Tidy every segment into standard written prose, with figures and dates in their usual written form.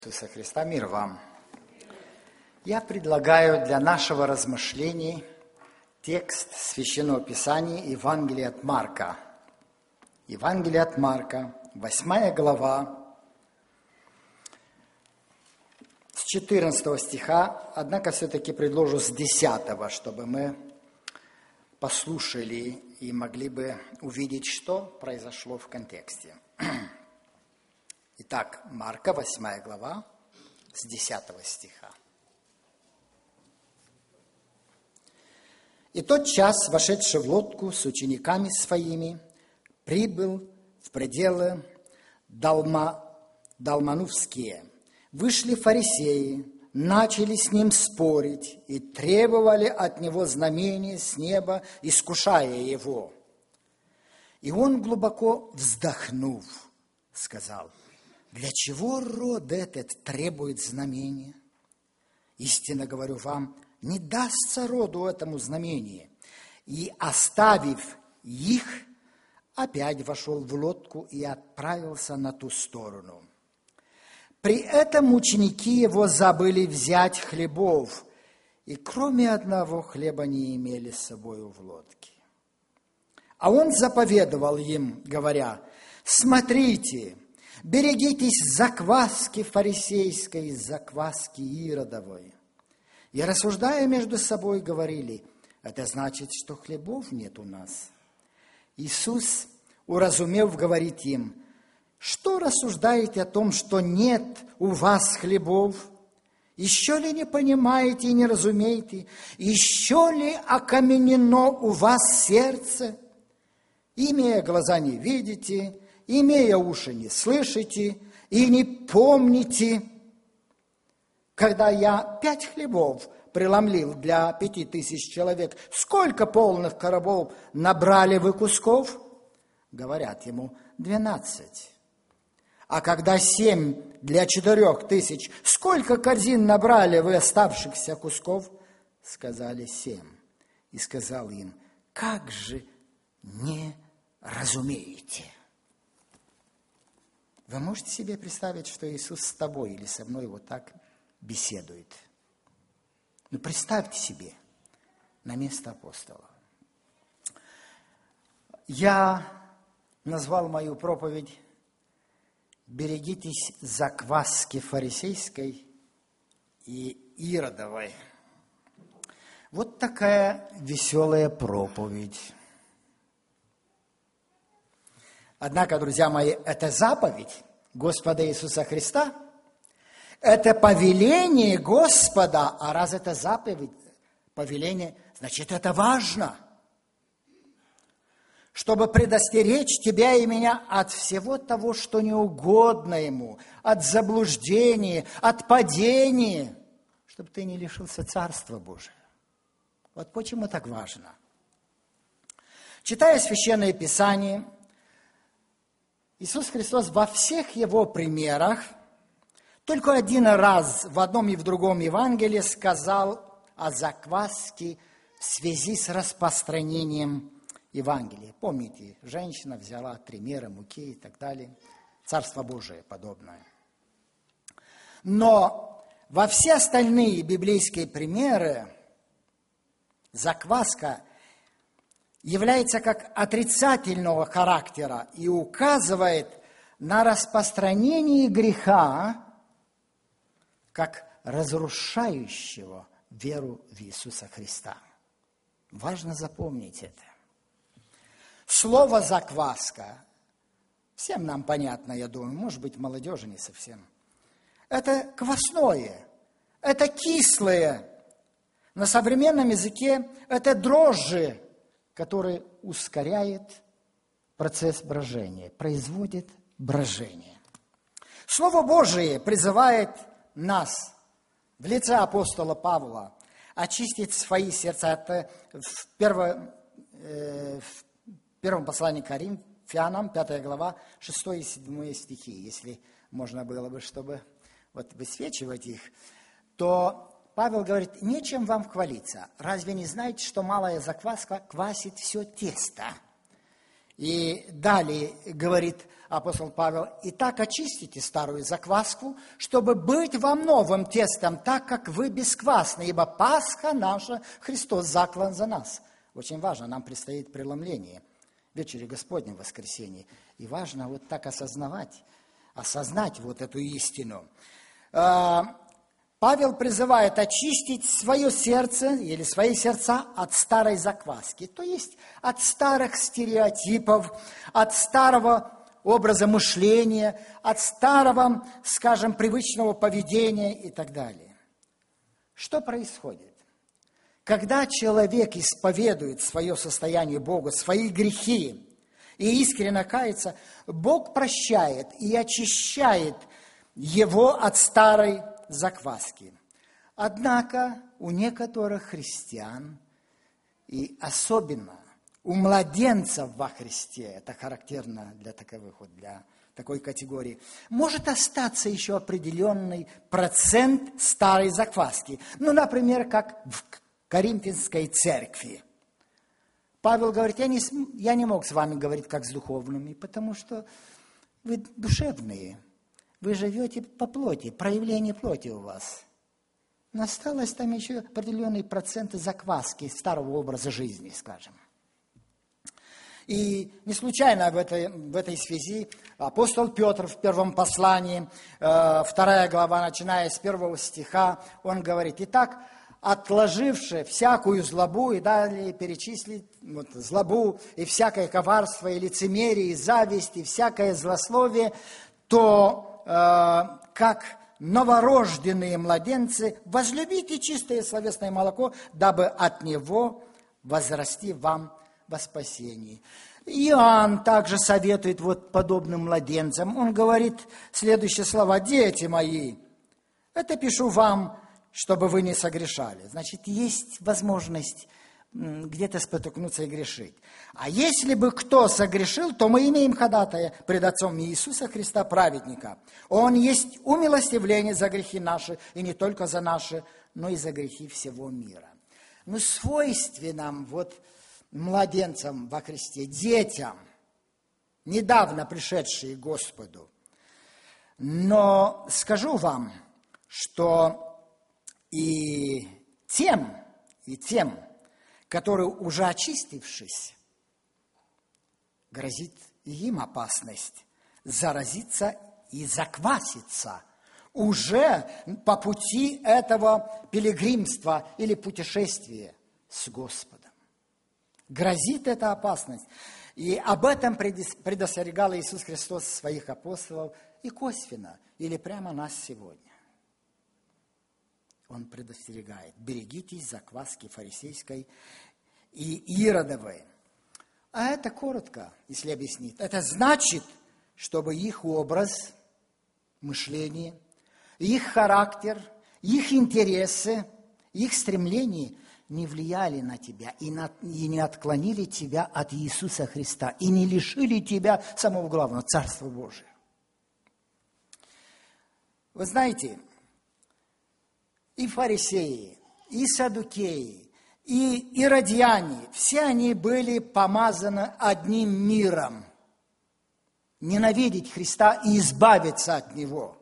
Иисуса Христа, мир вам! Я предлагаю для нашего размышления текст Священного Писания Евангелия от Марка. Евангелие от Марка, 8 глава, с 14 стиха, однако все-таки предложу с 10, чтобы мы послушали и могли бы увидеть, что произошло в контексте. Итак, Марка, 8 глава, с 10 стиха. «И тот час, вошедший в лодку с учениками своими, прибыл в пределы Далманувские. Вышли фарисеи, начали с ним спорить и требовали от него знамения с неба, искушая его. И он, глубоко вздохнув, сказал: «Для чего род этот требует знамения? Истинно говорю вам, не дастся роду этому знамение». И, оставив их, опять вошел в лодку и отправился на ту сторону. При этом ученики его забыли взять хлебов, и кроме одного хлеба не имели с собою в лодке. А он заповедовал им, говоря: «Смотрите, берегитесь закваски фарисейской и закваски иродовой». И, рассуждая между собой, говорили: «Это значит, что хлебов нет у нас». Иисус, уразумев, говорит им: «Что рассуждаете о том, что нет у вас хлебов? Еще ли не понимаете и не разумеете? Еще ли окаменено у вас сердце? Имея глаза не видите, имея уши не слышите и не помните, когда я 5 хлебов преломлил для 5000 человек, сколько полных коробов набрали вы кусков?» Говорят ему: 12. «А когда 7 для 4000, сколько корзин набрали вы оставшихся кусков?» Сказали: 7. И сказал им: «Как же не разумеете?» Вы можете себе представить, что Иисус с тобой или со мной вот так беседует? Ну, представьте себе на место апостола. Я назвал мою проповедь «Берегитесь закваски фарисейской и иродовой». Вот такая веселая проповедь. Однако, друзья мои, это заповедь Господа Иисуса Христа, это повеление Господа, а раз это заповедь, повеление, значит, это важно, чтобы предостеречь тебя и меня от всего того, что не угодно Ему, от заблуждения, от падения, чтобы ты не лишился Царства Божия. Вот почему так важно. Читая Священное Писание, Иисус Христос во всех Его примерах только один раз в одном и в другом Евангелии сказал о закваске в связи с распространением Евангелия. Помните, женщина взяла 3 мера муки и так далее. Царство Божие подобное. Но во все остальные библейские примеры закваска является как отрицательного характера и указывает на распространение греха как разрушающего веру в Иисуса Христа. Важно запомнить это. Слово «закваска» всем нам понятно, я думаю, может быть, молодежи не совсем. Это квасное, это кислое. На современном языке это дрожжи, которые ускоряет процесс брожения, производит брожение. Слово Божие призывает нас в лице апостола Павла очистить свои сердца. Это в первом послании к Коринфянам, 5 глава, 6 и 7 стихи. Если можно было бы, чтобы вот высвечивать их, то Павел говорит: «Нечем вам хвалиться. Разве не знаете, что малая закваска квасит все тесто? И далее говорит апостол Павел: «Итак, очистите старую закваску, чтобы быть вам новым тестом, так как вы бесквасны, ибо Пасха наша, Христос заклан за нас». Очень важно, нам предстоит преломление вечери Господней в воскресенье. И важно вот так осознать вот эту истину. Павел призывает очистить свое сердце или свои сердца от старой закваски, то есть от старых стереотипов, от старого образа мышления, от старого, скажем, привычного поведения и так далее. Что происходит? Когда человек исповедует свое состояние Богу, свои грехи и искренне кается, Бог прощает и очищает его от старой закваски. Однако у некоторых христиан, и особенно у младенцев во Христе, это характерно для таковых, для такой категории, может остаться еще определенный процент старой закваски. Ну, например, как в Коринфянской церкви. Павел говорит: я не мог с вами говорить как с духовными, потому что вы душевные. Вы живете по плоти, проявление плоти у вас. Но осталось там еще определенные проценты закваски старого образа жизни, скажем. И не случайно в этой связи апостол Петр в первом послании, 2 глава, начиная с 1 стиха, он говорит: «Итак, отложивши всякую злобу», и далее перечислить злобу, и всякое коварство, и лицемерие, и зависть, и всякое злословие, то как новорожденные младенцы возлюбите чистое словесное молоко, дабы от него возрасти вам во спасении». Иоанн также советует подобным младенцам. Он говорит следующие слова: «Дети мои, это пишу вам, чтобы вы не согрешали». Значит, есть возможность где-то спотыкнуться и грешить. «А если бы кто согрешил, то мы имеем ходатая пред Отцом Иисуса Христа, праведника. Он есть умилостивление за грехи наши, и не только за наши, но и за грехи всего мира». Ну, свойственным младенцам во Христе, детям, недавно пришедшие к Господу. Но скажу вам, что и тем, которые уже очистившись, грозит им опасность заразиться и закваситься уже по пути этого пилигримства или путешествия с Господом. Грозит эта опасность. И об этом предостерегал Иисус Христос своих апостолов и косвенно, или прямо нас сегодня. Он предостерегает: берегитесь закваски фарисейской и иродовой. А это коротко, если объяснить. Это значит, чтобы их образ мышления, их характер, их интересы, их стремления не влияли на тебя и не отклонили тебя от Иисуса Христа, и не лишили тебя самого главного, Царства Божия. Вы знаете, и фарисеи, и саддукеи, и иродиане, все они были помазаны одним миром: ненавидеть Христа и избавиться от Него.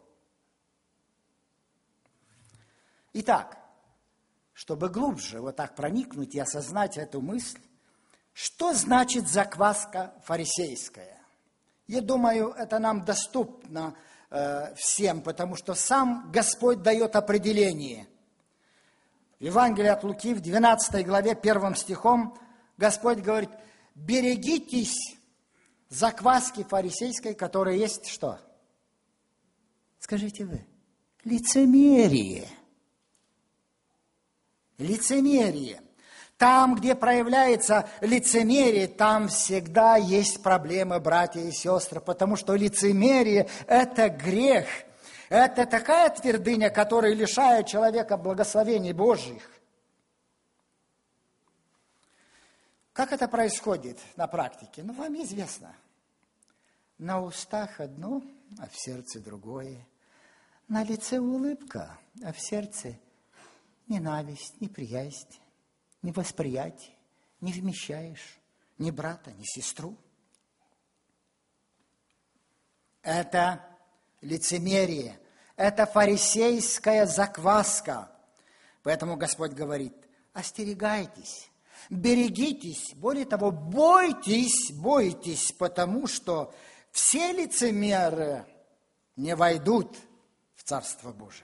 Итак, чтобы глубже так проникнуть и осознать эту мысль, что значит закваска фарисейская? Я думаю, это нам доступно всем, потому что сам Господь дает определение. В Евангелии от Луки, в 12 главе, 1 стихом, Господь говорит: берегитесь закваски фарисейской, которая есть что? Скажите вы. Лицемерие. Лицемерие. Там, где проявляется лицемерие, там всегда есть проблемы, братья и сестры, потому что лицемерие – это грех. Это такая твердыня, которая лишает человека благословений Божьих. Как это происходит на практике? Вам известно. На устах одно, а в сердце другое. На лице улыбка, а в сердце ненависть, неприязнь, невосприятие. Не вмещаешь ни брата, ни сестру. это лицемерие, это фарисейская закваска. Поэтому Господь говорит: остерегайтесь, берегитесь, более того, бойтесь, потому что все лицемеры не войдут в Царство Божие.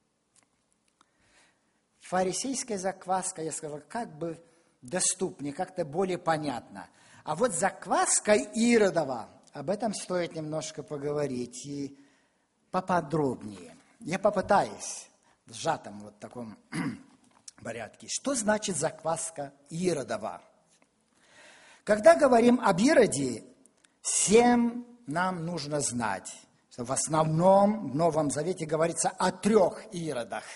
Фарисейская закваска, я сказал, как бы доступнее, как-то более понятно. А вот закваска Иродова, об этом стоит немножко поговорить и поподробнее. Я попытаюсь в сжатом вот таком порядке. Что значит закваска Иродова? Когда говорим об Ироде, всем нам нужно знать, что в основном в Новом Завете говорится о 3 Иродах.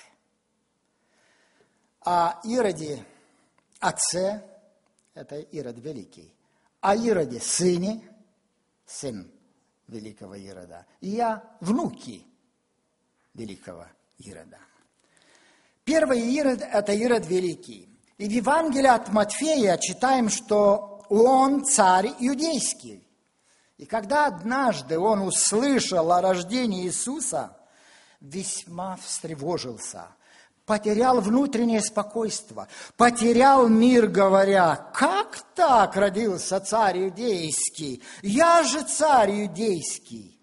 О Ироде отце, это Ирод Великий, о Ироде сыне, сын великого Ирода, и о внуке великого Ирода. Первый Ирод – это Ирод Великий. И в Евангелии от Матфея читаем, что он царь иудейский. И когда однажды он услышал о рождении Иисуса, весьма встревожился, потерял внутреннее спокойствие, потерял мир, говоря: как так родился царь иудейский? Я же царь иудейский.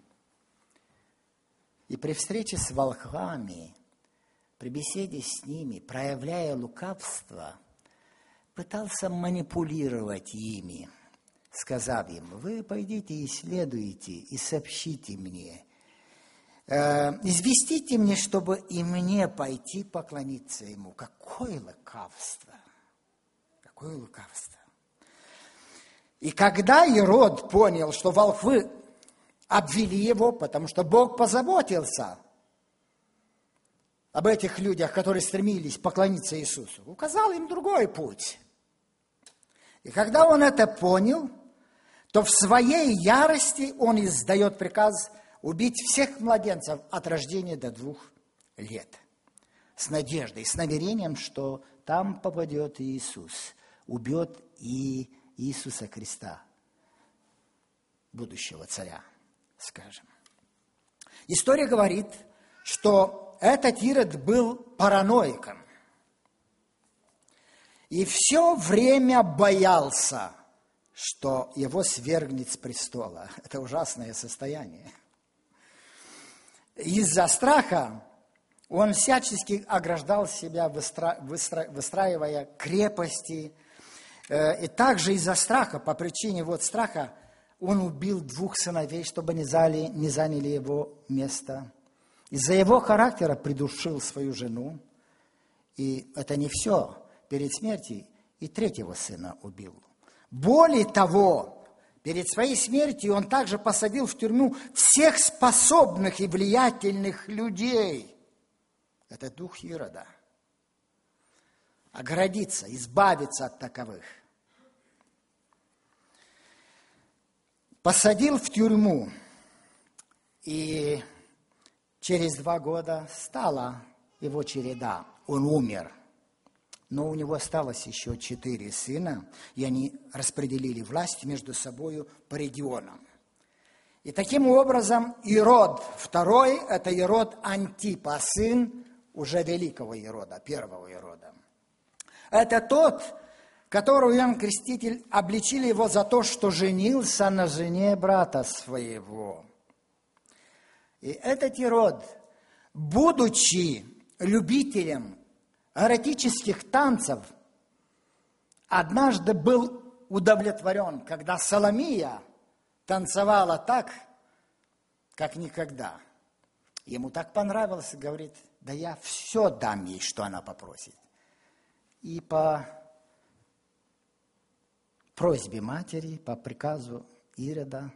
И при встрече с волхвами, при беседе с ними, проявляя лукавство, пытался манипулировать ими, сказав им: вы пойдите и исследуйте, и сообщите мне, известите мне, чтобы и мне пойти поклониться ему. Какое лукавство! Какое лукавство! И когда Ирод понял, что волхвы обвели его, потому что Бог позаботился об этих людях, которые стремились поклониться Иисусу, указал им другой путь. И когда он это понял, то в своей ярости он издает приказ убить всех младенцев от рождения до 2 лет. С надеждой, с намерением, что там попадет Иисус, убьет и Иисуса Христа, будущего царя, скажем. История говорит, что этот Ирод был параноиком. И все время боялся, что его свергнет с престола. Это ужасное состояние. Из-за страха он всячески ограждал себя, выстраивая крепости. И также из-за страха, по причине вот страха, он убил 2 сыновей, чтобы не заняли его место. Из-за его характера придушил свою жену. И это не все. Перед смертью и 3-го сына убил. Более того, перед своей смертью он также посадил в тюрьму всех способных и влиятельных людей. Это дух Ирода. Оградиться, избавиться от таковых. Посадил в тюрьму, и через 2 года стала его череда. Он умер. Но у него осталось еще 4 сына, и они распределили власть между собой по регионам. И таким образом Ирод II – это Ирод Антипа, сын уже великого Ирода, первого Ирода. Это тот, которого Иоанн Креститель обличили его за то, что женился на жене брата своего. И этот Ирод, будучи любителем эротических танцев, однажды был удовлетворен, когда Соломия танцевала так, как никогда. Ему так понравилось, говорит: да я все дам ей, что она попросит. И по просьбе матери, по приказу Ирода,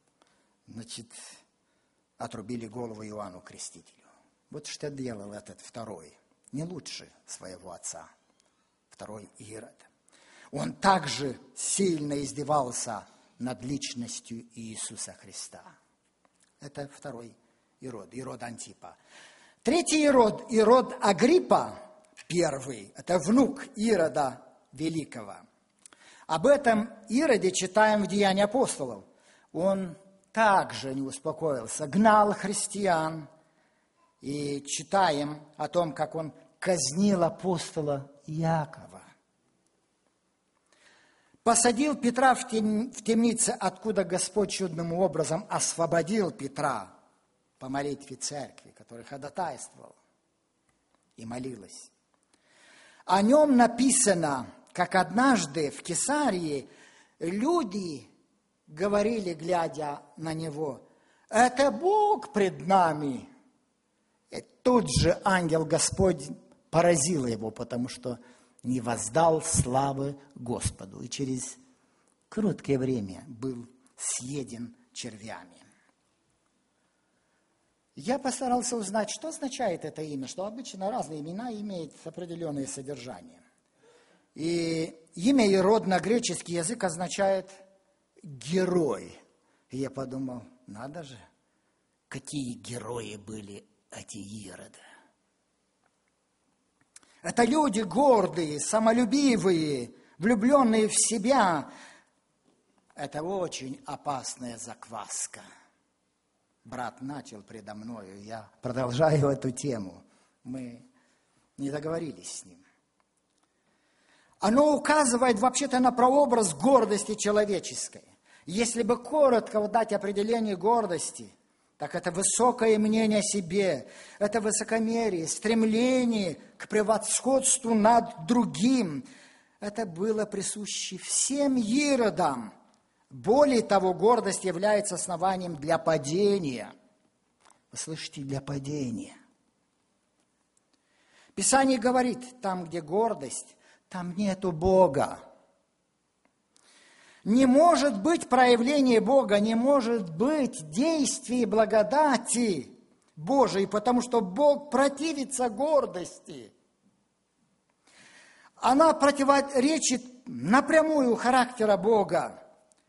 отрубили голову Иоанну Крестителю. Вот что делал этот второй. Не лучше своего отца, 2-й Ирод. Он также сильно издевался над личностью Иисуса Христа. Это 2-й Ирод, Ирод Антипа. 3-й Ирод, Ирод Агриппа, 1-й, это внук Ирода Великого. Об этом Ироде читаем в Деяниях апостолов. Он также не успокоился, гнал христиан. И читаем о том, как он казнил апостола Иакова. Посадил Петра в темнице, откуда Господь чудным образом освободил Петра по молитве церкви, который ходатайствовал и молилась. О нем написано, как однажды в Кесарии люди говорили, глядя на него: «Это Бог пред нами». И тут же ангел Господь поразил его, потому что не воздал славы Господу. И через короткое время был съеден червями. Я постарался узнать, что означает это имя, что обычно разные имена имеют определенное содержание. И имя и род на греческий язык означает «герой». И я подумал, надо же, какие герои были эти Ироды. Это люди гордые, самолюбивые, влюбленные в себя. Это очень опасная закваска. Брат начал предо мною, я продолжаю эту тему. Мы не договорились с ним. Оно указывает вообще-то на прообраз гордости человеческой. Если бы коротко дать определение гордости, так это высокое мнение о себе, это высокомерие, стремление к превосходству над другим. Это было присуще всем Иродам. Более того, гордость является основанием для падения. Вы слышите, для падения. Писание говорит, там, где гордость, там нету Бога. Не может быть проявления Бога, не может быть действий благодати Божией, потому что Бог противится гордости. Она противоречит напрямую характера Бога.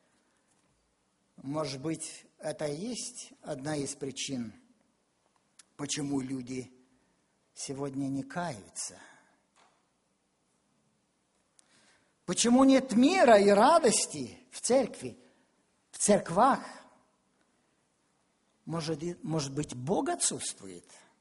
Может быть, это и есть одна из причин, почему люди сегодня не каются. Почему нет мира и радости в церкви, в церквах? Может быть, Бог отсутствует?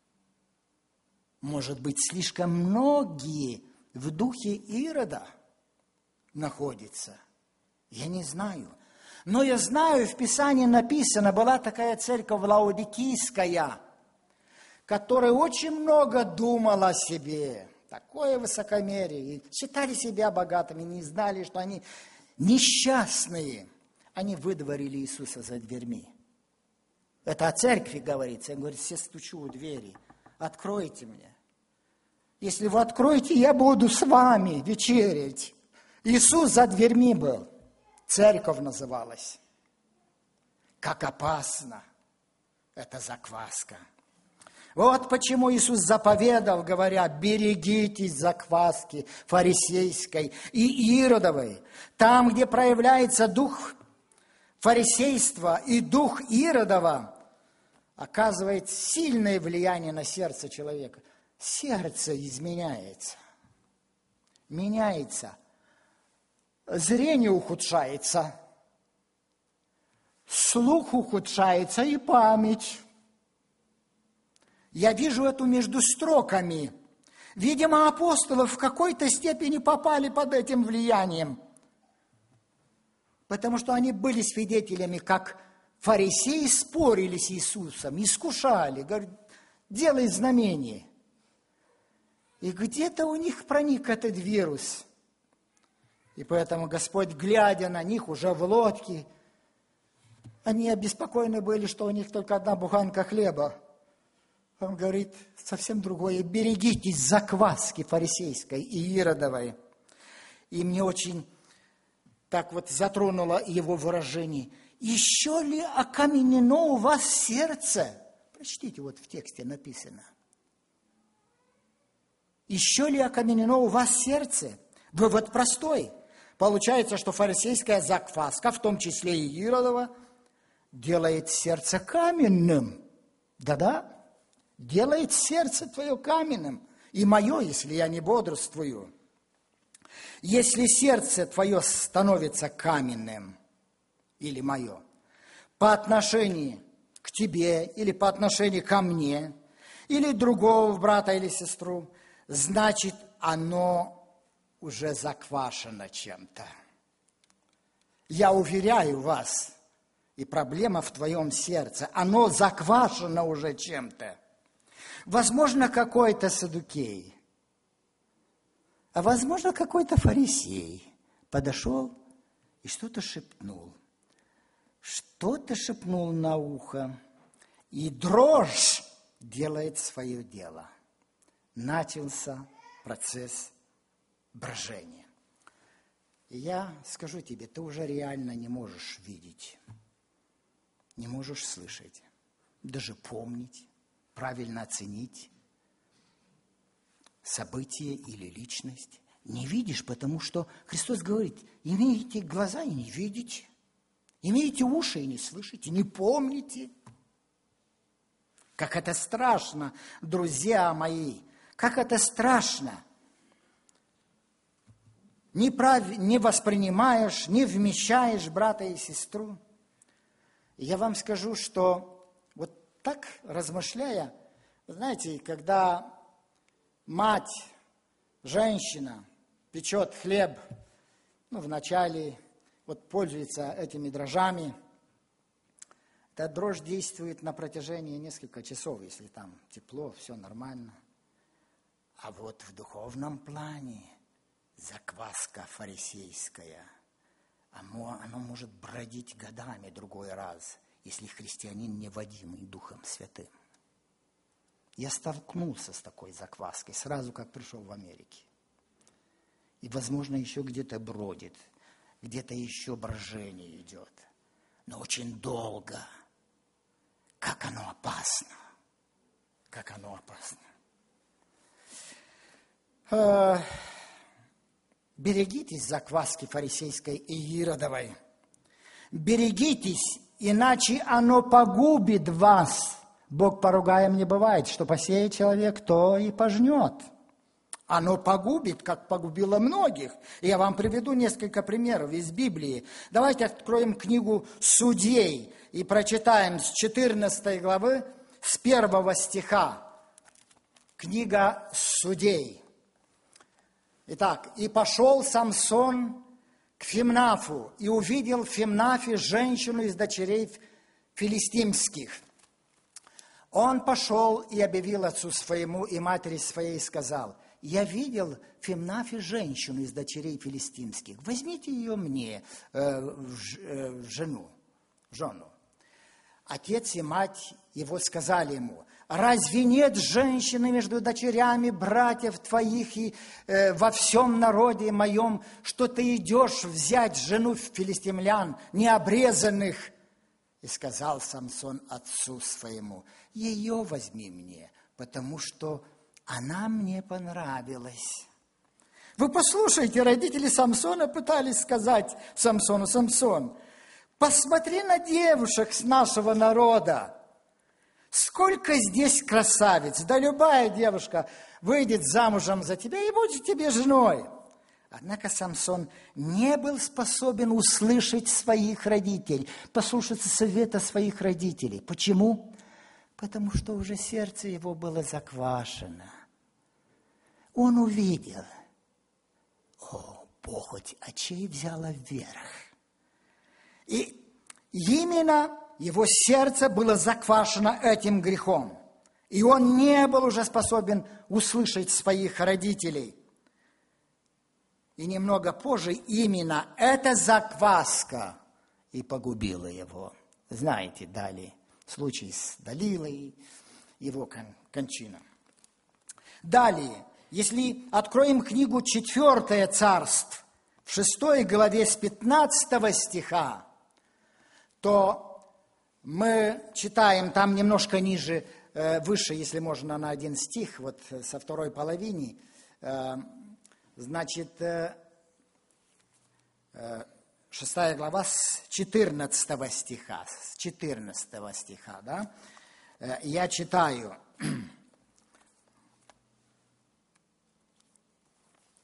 Может быть, слишком многие в духе Ирода находятся? Я не знаю. Но я знаю, в Писании написано, была такая церковь Лаодикийская, которая очень много думала о себе. Такое высокомерие. И считали себя богатыми, не знали, что они несчастные. Они выдворили Иисуса за дверьми. Это о церкви говорится. Я говорю, все стучу у двери. Откройте мне. Если вы откроете, я буду с вами вечерять. Иисус за дверьми был. Церковь называлась. Как опасно эта закваска. Вот почему Иисус заповедал, говоря, берегитесь закваски фарисейской и иродовой. Там, где проявляется дух фарисейства и дух Иродова, оказывает сильное влияние на сердце человека. Сердце изменяется, меняется, зрение ухудшается, слух ухудшается и память. Я вижу это между строками. Видимо, апостолы в какой-то степени попали под этим влиянием, потому что они были свидетелями, как фарисеи спорили с Иисусом, искушали, говорят, делай знамение. И где-то у них проник этот вирус. И поэтому Господь, глядя на них уже в лодке, они обеспокоены были, что у них только одна буханка хлеба. Он говорит совсем другое. Берегитесь закваски фарисейской и иродовой. И мне очень так вот затронуло его выражение. Еще ли окаменено у вас сердце? Прочтите, вот в тексте написано. Еще ли окаменено у вас сердце? Вывод простой. Получается, что фарисейская закваска, в том числе и Иродова, делает сердце каменным. Да-да. Делает сердце твое каменным, и мое, если я не бодрствую. Если сердце твое становится каменным, или мое, по отношению к тебе или по отношению ко мне, или другого брата или сестру, значит, оно уже заквашено чем-то. Я уверяю вас, и проблема в твоем сердце, оно заквашено уже чем-то. Возможно, какой-то саддукей, а возможно, какой-то фарисей подошел и что-то шепнул. Что-то шепнул на ухо, и дрожь делает свое дело. Начался процесс брожения. И я скажу тебе, ты уже реально не можешь видеть, не можешь слышать, даже помнить, правильно оценить событие или личность. Не видишь, потому что Христос говорит, имеете глаза и не видите, имеете уши и не слышите, не помните. Как это страшно, друзья мои, как это страшно. Не воспринимаешь, не вмещаешь брата и сестру. И я вам скажу, что вот так размышляя, знаете, когда мать, женщина печет хлеб, вначале вот пользуется этими дрожжами, эта дрожь действует на протяжении нескольких часов, если там тепло, все нормально. А вот в духовном плане закваска фарисейская, оно может бродить годами другой раз, если христианин не водимый Духом Святым. Я столкнулся с такой закваской сразу, как пришел в Америке. И, возможно, еще где-то бродит, где-то еще брожение идет. Но очень долго. Как оно опасно. Как оно опасно. Берегитесь закваски фарисейской и иродовой. Берегитесь, иначе оно погубит вас. Бог поругаем не бывает, что посеет человек, то и пожнет. Оно погубит, как погубило многих. И я вам приведу несколько примеров из Библии. Давайте откроем книгу Судей и прочитаем с 14 главы, с 1 стиха. Книга Судей. Итак, «И пошел Самсон к Фимнафу, и увидел в Фимнафе женщину из дочерей филистимских. Он пошел и объявил отцу своему и матери своей, и сказал: я видел в Фимнафе женщину из дочерей филистимских. Возьмите ее мне в жену. Отец и мать его сказали ему: разве нет женщины между дочерями братьев твоих и во всем народе моем, что ты идешь взять жену филистимлян, необрезанных? И сказал Самсон отцу своему: ее возьми мне, потому что она мне понравилась. Вы послушайте, родители Самсона пытались сказать Самсону: Самсон, посмотри на девушек с нашего народа. Сколько здесь красавиц, да любая девушка выйдет замужем за тебя и будет тебе женой. Однако Самсон не был способен услышать своих родителей, послушаться совета своих родителей. Почему? Потому что уже сердце его было заквашено. Он увидел, похоть очей взяла вверх. И именно его сердце было заквашено этим грехом. И он не был уже способен услышать своих родителей. И немного позже именно эта закваска и погубила его. Знаете, далее случай с Далилой, его кончина. Далее, если откроем книгу 4 Царств, в 6 главе с 15 стиха, то мы читаем там немножко ниже, выше, если можно, на один стих, вот со второй половины, значит, 6 глава с 14 стиха, да, я читаю.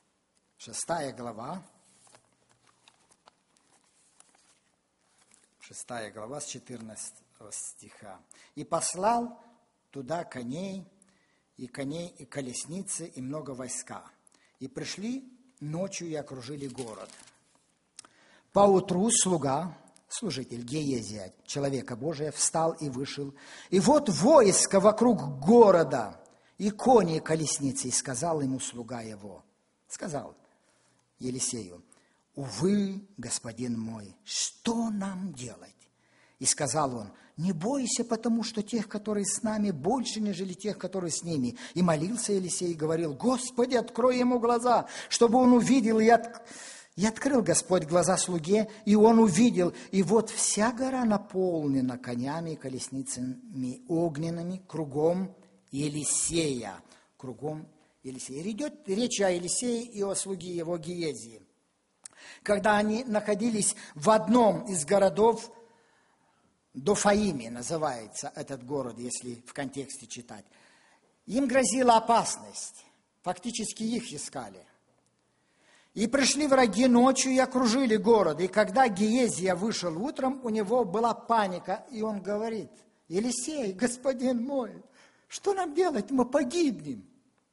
6 глава, 6 глава, с 14 стиха. «И послал туда коней, и колесницы, и много войска. И пришли ночью и окружили город. Поутру слуга, служитель Геезия, человека Божия, встал и вышел. И вот войско вокруг города, и кони, и колесницы. И сказал ему слуга его, сказал Елисею: увы, господин мой, что нам делать? И сказал он: не бойся, потому что тех, которые с нами, больше, нежели тех, которые с ними. И молился Елисей и говорил: Господи, открой ему глаза, чтобы он увидел. И открыл Господь глаза слуге, и он увидел. И вот вся гора наполнена конями и колесницами огненными кругом Елисея. Кругом Елисея. Идет речь о Елисее и о слуге его Геезии. Когда они находились в одном из городов, Дофаиме называется этот город, если в контексте читать, им грозила опасность. Фактически их искали. И пришли враги ночью и окружили город. И когда Геезия вышел утром, у него была паника. И он говорит: Елисей, господин мой, что нам делать? Мы погибнем.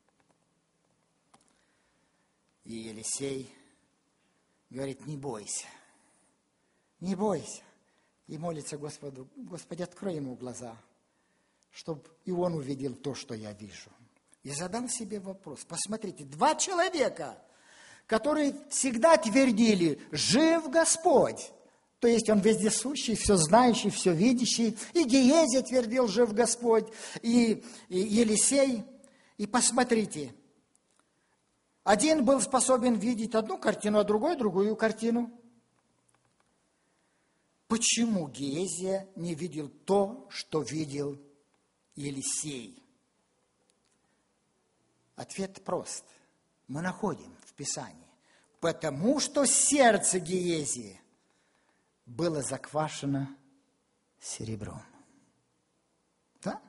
И Елисей говорит: не бойся, не бойся. И молится Господу: Господи, открой ему глаза, чтобы и он увидел то, что я вижу. И задал себе вопрос. Посмотрите, 2 человека, которые всегда твердили: жив Господь. То есть он вездесущий, все знающий, все видящий. И Геезия твердил: жив Господь. И Елисей. И посмотрите, один был способен видеть одну картину, а другой другую картину. Почему Геезия не видел то, что видел Елисей? Ответ прост. Мы находим в Писании. Потому что сердце Геезии было заквашено серебром. Да?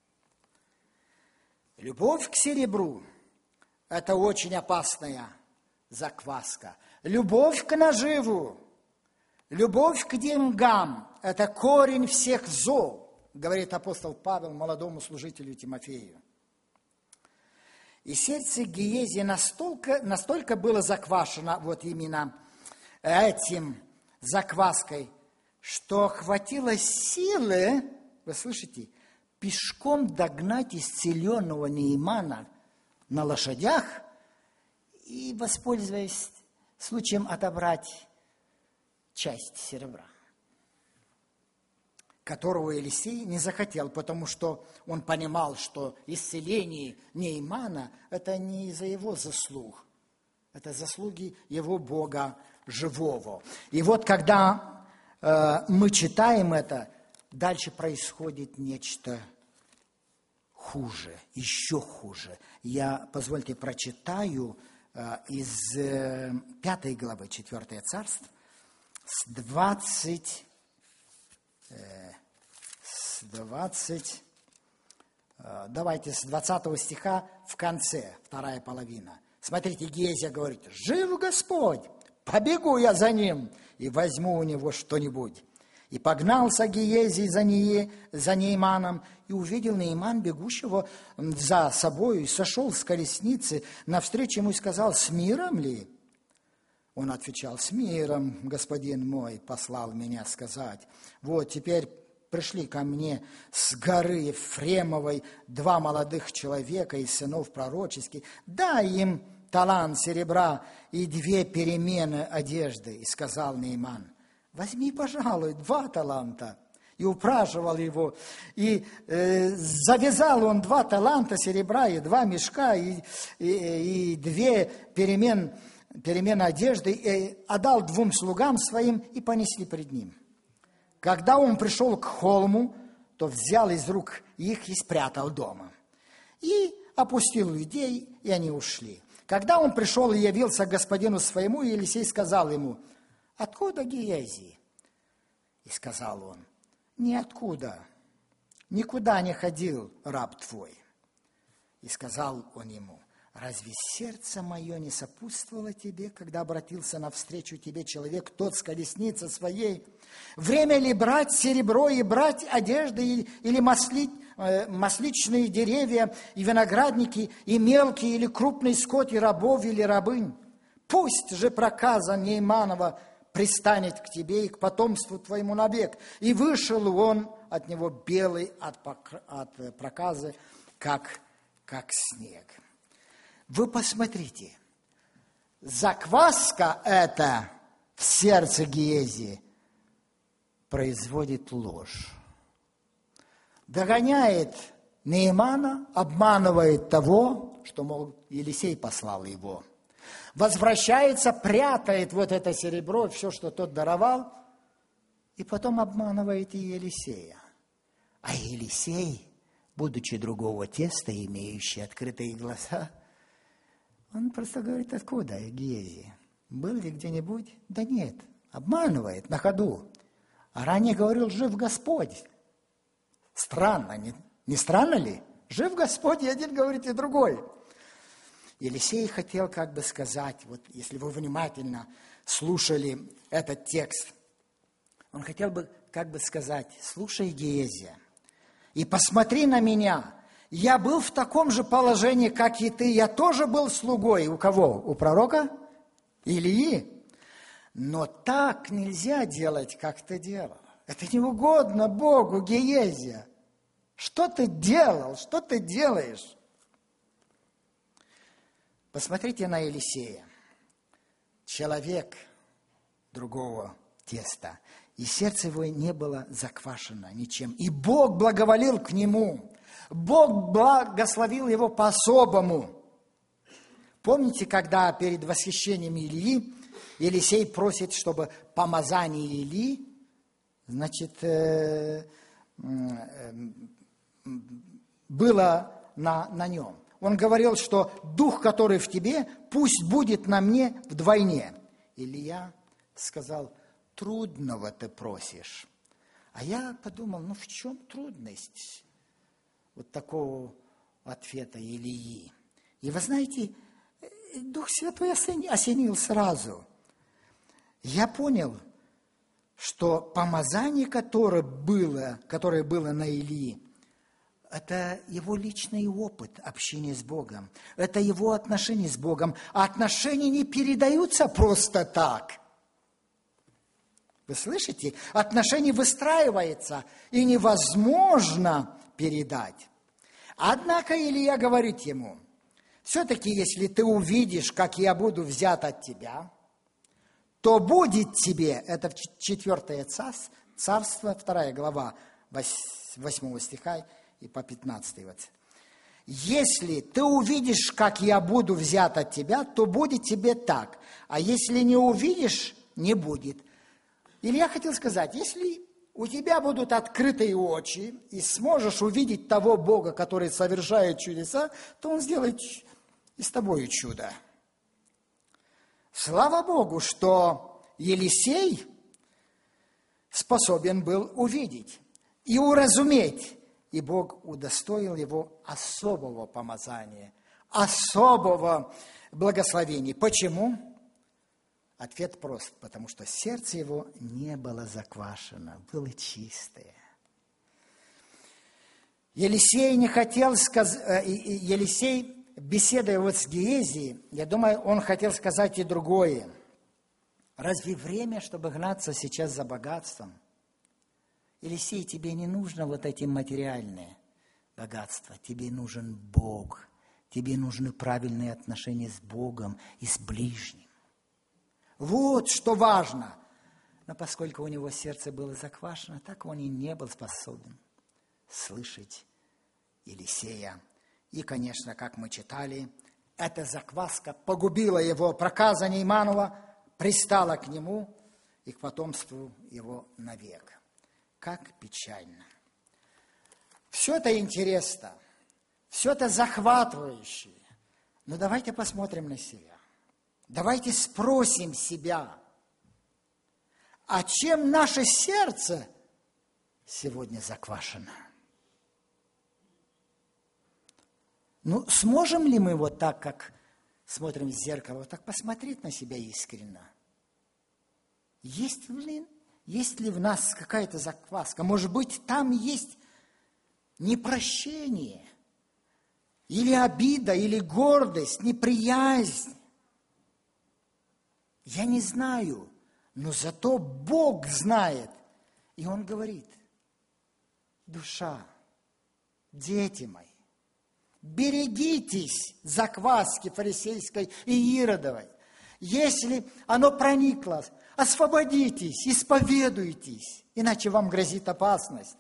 Любовь к серебру – это очень опасная закваска. Любовь к наживу, любовь к деньгам – это корень всех зол, говорит апостол Павел молодому служителю Тимофею. И сердце Геезии настолько было заквашено вот именно этим закваской, что хватило силы, вы слышите, пешком догнать исцеленного Наимана на лошадях и, воспользуясь случаем, отобрать часть серебра, которого Елисей не захотел, потому что он понимал, что исцеление Наимана – это не из-за его заслуг, это заслуги его Бога живого. И вот когда мы читаем это, дальше происходит нечто хуже, еще хуже. Я, позвольте, прочитаю из 5 главы 4 Царств, с 20 стиха в конце, вторая половина. Смотрите, Геезия говорит: жив Господь, побегу я за ним и возьму у него что-нибудь. И погнался Геезий за Наиманом, и увидел Наиман, бегущего за собою, и сошел с колесницы навстречу ему и сказал: с миром ли? Он отвечал: с миром, господин мой послал меня сказать. Вот теперь пришли ко мне с горы Ефремовой 2 молодых человека из сынов пророческих, дай им талант серебра и 2 перемены одежды. И сказал Наиман: возьми, пожалуй, 2 таланта. И упрашивал его, и завязал он 2 таланта серебра, и 2 мешка, и 2 перемены одежды, и отдал 2 слугам своим, и понесли пред ним. Когда он пришел к холму, то взял из рук их и спрятал дома. И опустил людей, и они ушли. Когда он пришел и явился к господину своему, Елисей сказал ему: откуда Геезий? И сказал он: ниоткуда, никуда не ходил раб твой. И сказал он ему: разве сердце мое не сопутствовало тебе, когда обратился навстречу тебе человек, тот с колесницы своей? Время ли брать серебро и брать одежды, или масличные деревья и виноградники, и мелкий или крупный скот, и рабов или рабынь? Пусть же проказа Нейманова пристанет к тебе и к потомству твоему навек. И вышел он от него белый от проказы, как снег. Вы посмотрите, закваска эта в сердце Гиези производит ложь. Догоняет Неймана, обманывает того, что, мол, Елисей послал его. Возвращается, прятает вот это серебро, все, что тот даровал, и потом обманывает и Елисея. А Елисей, будучи другого теста, имеющий открытые глаза, он просто говорит: откуда, Гиези? Был ли где-нибудь? Да нет, обманывает на ходу. А ранее говорил: жив Господь. Странно, не странно ли? Жив Господь, и один говорит, и другой. Елисей хотел как бы сказать, вот если вы внимательно слушали этот текст, он хотел бы как бы сказать: слушай, Гиези, и посмотри на меня. Я был в таком же положении, как и ты. Я тоже был слугой. У кого? У пророка Илии. Но так нельзя делать, как ты делал. Это не угодно Богу, Гиези. Что ты делал? Что ты делаешь? Посмотрите на Елисея. Человек другого теста. И сердце его не было заквашено ничем. И Бог благоволил к нему. Бог благословил его по-особому. Помните, когда перед восхищением Илии Елисей просит, чтобы помазание Илии, значит, было на нем. Он говорил, что дух, который в тебе, пусть будет на мне вдвойне. Илия сказал: трудного ты просишь. А я подумал, в чем трудность вот такого ответа Илии? И вы знаете, Дух Святой осенил сразу. Я понял, что помазание, которое было на Илии, это его личный опыт общения с Богом. Это его отношения с Богом. А отношения не передаются просто так. Вы слышите? Отношения выстраиваются, и невозможно передать. Однако Илия говорит ему: все-таки, если ты увидишь, как я буду взят от тебя, то будет тебе, это 4 царство, 2 глава, 8 стиха и по 15. Вот. Если ты увидишь, как я буду взят от тебя, то будет тебе так. А если не увидишь, не будет. Или я хотел сказать, если у тебя будут открытые очи, и сможешь увидеть того Бога, который совершает чудеса, то Он сделает и с тобой чудо. Слава Богу, что Елисей способен был увидеть и уразуметь. И Бог удостоил его особого помазания, особого благословения. Почему? Ответ прост: потому что сердце его не было заквашено, было чистое. Елисей не хотел сказать, Елисей, беседуя вот с Гиезией, я думаю, он хотел сказать и другое. Разве время, чтобы гнаться сейчас за богатством? Елисей, тебе не нужно вот эти материальные богатства, тебе нужен Бог, тебе нужны правильные отношения с Богом и с ближним. Вот что важно. Но поскольку у него сердце было заквашено, так он и не был способен слышать Елисея. И, конечно, как мы читали, эта закваска погубила его, проказа Нейманова пристала к нему и к потомству его навек. Как печально. Все это интересно, все это захватывающе. Но давайте посмотрим на себя. Давайте спросим себя, а чем наше сердце сегодня заквашено? Ну, сможем ли мы вот так, как смотрим в зеркало, вот так посмотреть на себя искренне? Есть ли в нас какая-то закваска? Может быть, там есть непрощение, или обида, или гордость, неприязнь. Я не знаю, но зато Бог знает. И Он говорит: душа, дети мои, берегитесь закваски фарисейской и иродовой. Если оно проникло, освободитесь, исповедуйтесь, иначе вам грозит опасность.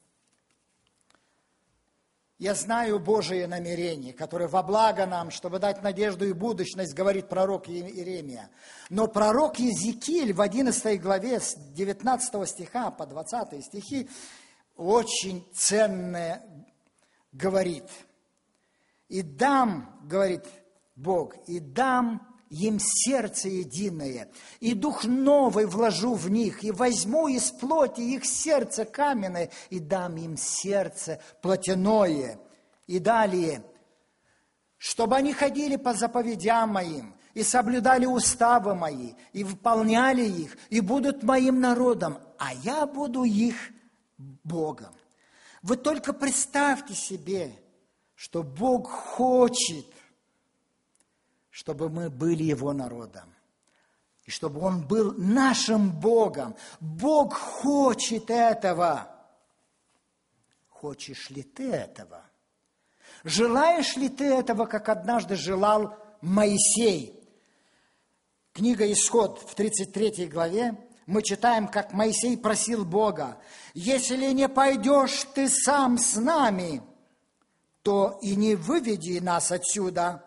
Я знаю Божие намерение, которое во благо нам, чтобы дать надежду и будущность, говорит пророк Иеремия. Но пророк Иезекииль в 11 главе с 19 стиха по 20 стихи очень ценное говорит. «И дам, — говорит Бог, — и дам им сердце единое, и дух новый вложу в них, и возьму из плоти их сердце каменное, и дам им сердце плотяное». И далее: «чтобы они ходили по заповедям моим, и соблюдали уставы мои, и выполняли их, и будут моим народом, а я буду их Богом». Вы только представьте себе, что Бог хочет, чтобы мы были Его народом, и чтобы Он был нашим Богом. Бог хочет этого. Хочешь ли ты этого? Желаешь ли ты этого, как однажды желал Моисей? Книга «Исход» в 33 главе мы читаем, как Моисей просил Бога: «Если не пойдешь ты сам с нами, то и не выведи нас отсюда».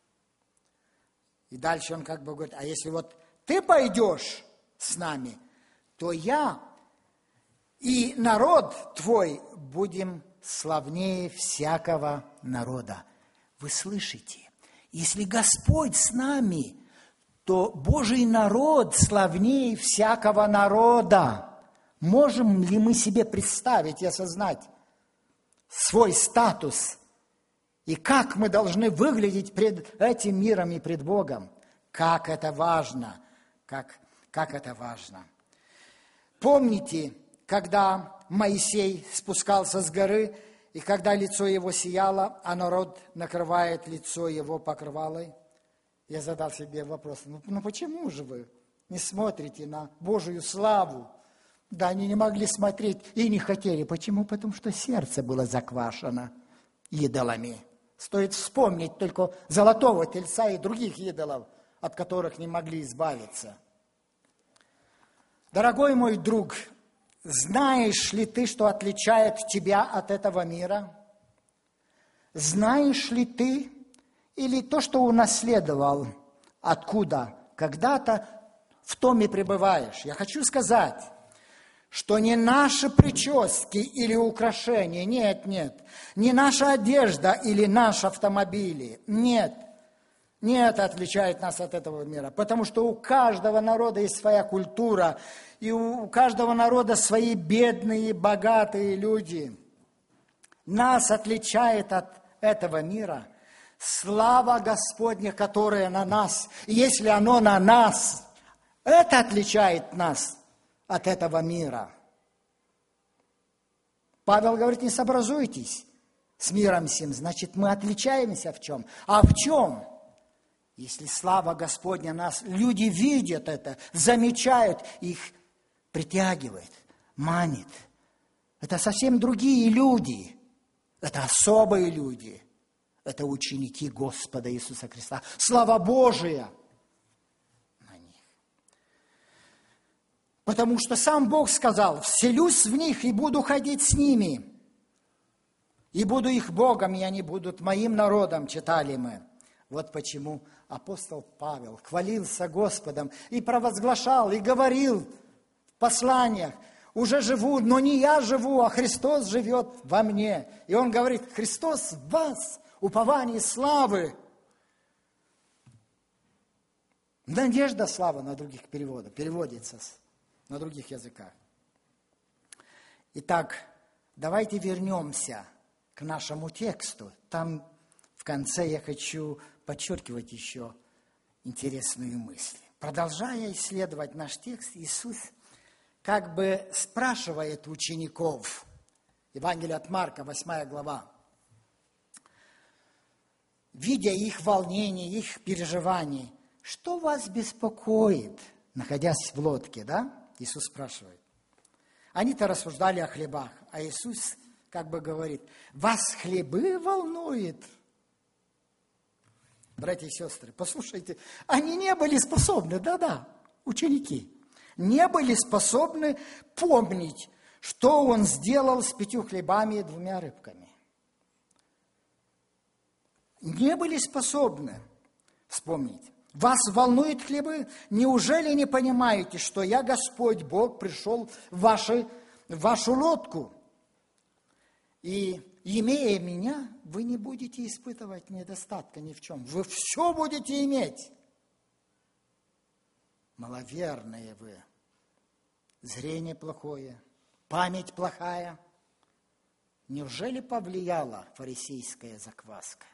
И дальше он как бы говорит: а если вот ты пойдешь с нами, то я и народ твой будем славнее всякого народа. Вы слышите? Если Господь с нами, то Божий народ славнее всякого народа. Можем ли мы себе представить и осознать свой статус? И как мы должны выглядеть пред этим миром и пред Богом? Как это важно! Как это важно! Помните, когда Моисей спускался с горы, и когда лицо его сияло, а народ накрывает лицо его покрывалой? Я задал себе вопрос: ну почему же вы не смотрите на Божию славу? Да, они не могли смотреть и не хотели. Почему? Потому что сердце было заквашено идолами. Стоит вспомнить только золотого тельца и других идолов, от которых не могли избавиться. Дорогой мой друг, знаешь ли ты, что отличает тебя от этого мира? Знаешь ли ты, или то, что унаследовал, откуда когда-то, в том и пребываешь? Я хочу сказать, что не наши прически или украшения, нет, не наша одежда или наши автомобили, нет, не это отличает нас от этого мира, потому что у каждого народа есть своя культура, и у каждого народа свои бедные, богатые люди. Нас отличает от этого мира слава Господня, которая на нас. И если оно на нас, это отличает нас от этого мира. Павел говорит: не сообразуйтесь с миром сим. Значит, мы отличаемся в чем? А в чем? Если слава Господня нас, люди видят это, замечают, их притягивает, манит. Это совсем другие люди. Это особые люди. Это ученики Господа Иисуса Христа. Слава Божия на них. Потому что сам Бог сказал: вселюсь в них и буду ходить с ними. И буду их Богом, и они будут моим народом, читали мы. Вот почему апостол Павел хвалился Господом и провозглашал, и говорил в посланиях: уже живу, но не я живу, а Христос живет во мне. И он говорит: Христос в вас, упование славы. Надежда слава на других переводах, переводится на других языках. Итак, давайте вернемся к нашему тексту. Там в конце я хочу подчеркивать еще интересную мысль. Продолжая исследовать наш текст, Иисус как бы спрашивает учеников. Евангелие от Марка, 8 глава. Видя их волнение, их переживания, что вас беспокоит, находясь в лодке, да? Иисус спрашивает. Они-то рассуждали о хлебах, а Иисус как бы говорит, вас хлебы волнует? Братья и сестры, послушайте, они не были способны, да-да, ученики, не были способны помнить, что Он сделал с 5 хлебами и 2 рыбками. Не были способны вспомнить. Вас волнуют хлебы? Неужели не понимаете, что я, Господь Бог, пришел в вашу лодку? И, имея меня, вы не будете испытывать недостатка ни в чем. Вы все будете иметь. Маловерные вы. Зрение плохое, память плохая. Неужели повлияла фарисейская закваска?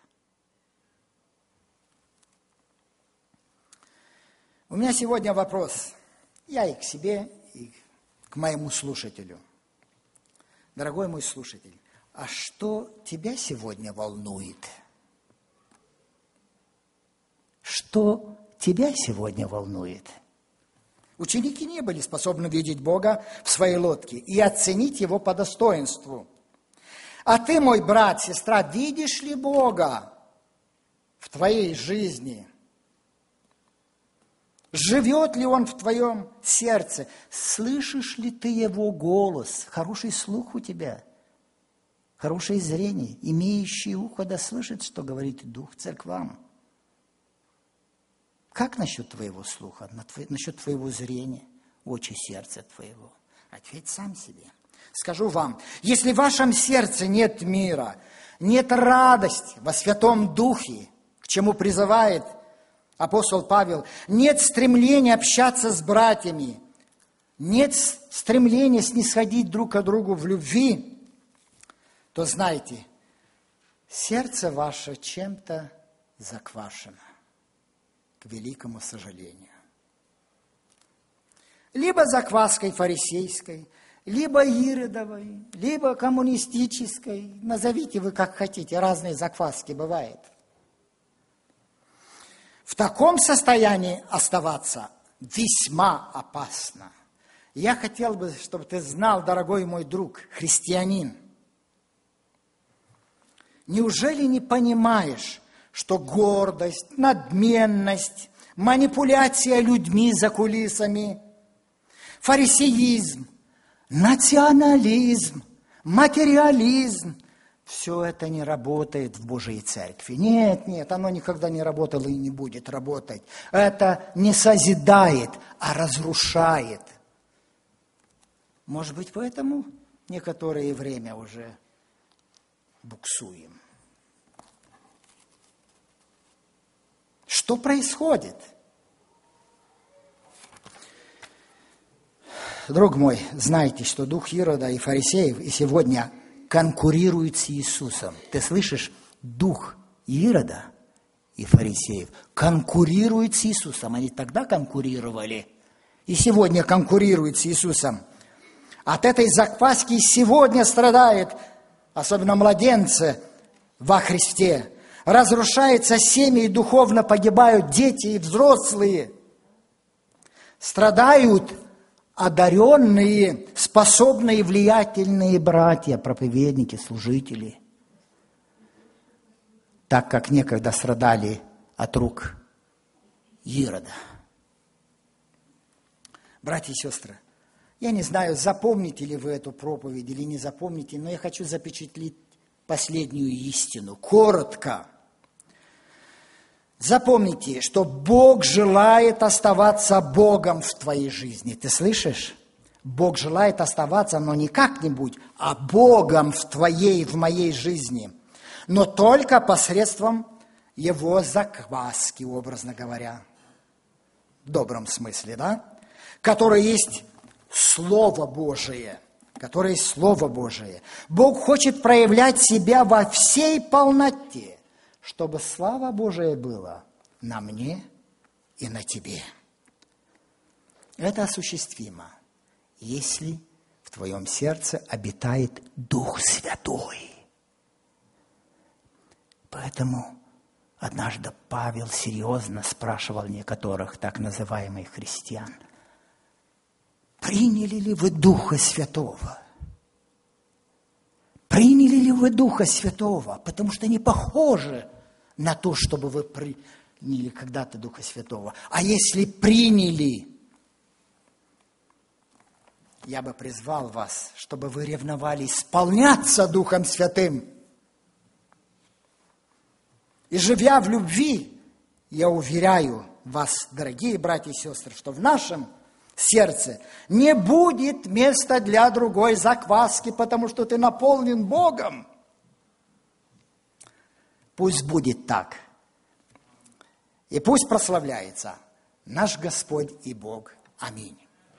У меня сегодня вопрос. Я и к себе, и к моему слушателю. Дорогой мой слушатель, а что тебя сегодня волнует? Что тебя сегодня волнует? Ученики не были способны видеть Бога в своей лодке и оценить Его по достоинству. А ты, мой брат, сестра, видишь ли Бога в твоей жизни? Живет ли Он в твоем сердце? Слышишь ли ты Его голос? Хороший слух у тебя, хорошее зрение, имеющий ухо да слышит, что говорит Дух церквам. Как насчет твоего слуха, насчет твоего зрения, очи сердца твоего? Ответь сам себе. Скажу вам, если в вашем сердце нет мира, нет радости во Святом Духе, к чему призывает апостол Павел, нет стремления общаться с братьями, нет стремления снисходить друг к другу в любви, то знайте, сердце ваше чем-то заквашено, к великому сожалению. Либо закваской фарисейской, либо иродовой, либо коммунистической, назовите вы как хотите, разные закваски бывают. В таком состоянии оставаться весьма опасно. Я хотел бы, чтобы ты знал, дорогой мой друг, христианин, неужели не понимаешь, что гордость, надменность, манипуляция людьми за кулисами, фарисеизм, национализм, материализм, все это не работает в Божьей Церкви. Нет, оно никогда не работало и не будет работать. Это не созидает, а разрушает. Может быть, поэтому некоторое время уже буксуем. Что происходит? Друг мой, знайте, что дух Ирода и фарисеев и сегодня конкурирует с Иисусом. Ты слышишь? Дух Ирода и фарисеев конкурирует с Иисусом. Они тогда конкурировали и сегодня конкурируют с Иисусом. От этой закваски сегодня страдает, особенно младенцы во Христе. Разрушается семьи, и духовно погибают дети и взрослые. Страдают одаренные, способные, влиятельные братья, проповедники, служители, так как некогда страдали от рук Ирода. Братья и сестры, я не знаю, запомните ли вы эту проповедь или не запомните, но я хочу запечатлеть последнюю истину, коротко. Запомните, что Бог желает оставаться Богом в твоей жизни. Ты слышишь? Бог желает оставаться, но не как-нибудь, а Богом в твоей, в моей жизни. Но только посредством Его закваски, образно говоря. В добром смысле, да? Которое есть Слово Божие. Которое есть Слово Божие. Бог хочет проявлять себя во всей полноте. чтобы слава Божия была на мне и на тебе. Это осуществимо, если в твоем сердце обитает Дух Святой. Поэтому однажды Павел серьезно спрашивал некоторых так называемых христиан: приняли ли вы Духа Святого? Приняли ли вы Духа Святого? Потому что не похоже на то, чтобы вы приняли когда-то Духа Святого. А если приняли, я бы призвал вас, чтобы вы ревновали исполняться Духом Святым. И живя в любви, я уверяю вас, дорогие братья и сестры, что в нашем сердце не будет места для другой закваски, потому что ты наполнен Богом. Пусть будет так. И пусть прославляется наш Господь и Бог. Аминь.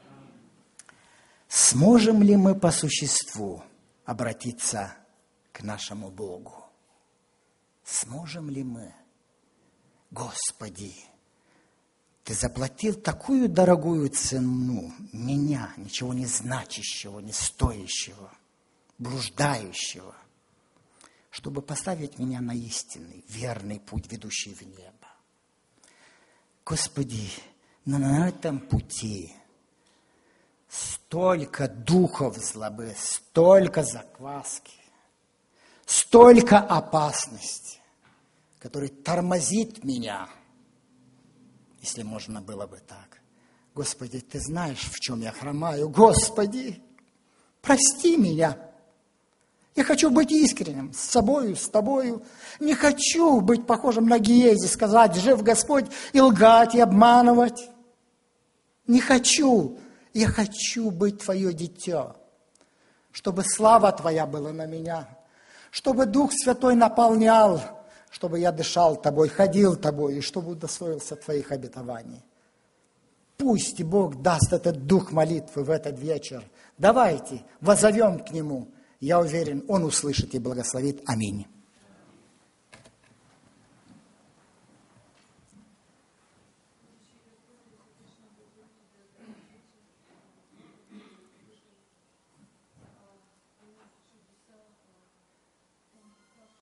Сможем ли мы по существу обратиться к нашему Богу? Сможем ли мы? Господи, Ты заплатил такую дорогую цену меня, ничего не значащего, не стоящего, блуждающего, чтобы поставить меня на истинный, верный путь, ведущий в небо. Господи, но на этом пути столько духов злобы, столько закваски, столько опасности, который тормозит меня, если можно было бы так. Господи, Ты знаешь, в чем я хромаю. Господи, прости меня. Я хочу быть искренним с собою, с Тобою. Не хочу быть похожим на Гиези, сказать: жив Господь, и лгать, и обманывать. Не хочу. Я хочу быть Твое дитя, чтобы слава Твоя была на меня, чтобы Дух Святой наполнял, чтобы я дышал Тобой, ходил Тобой, и чтобы удостоился Твоих обетований. Пусть Бог даст этот дух молитвы в этот вечер. Давайте воззовем к Нему. Я уверен, Он услышит и благословит. Аминь.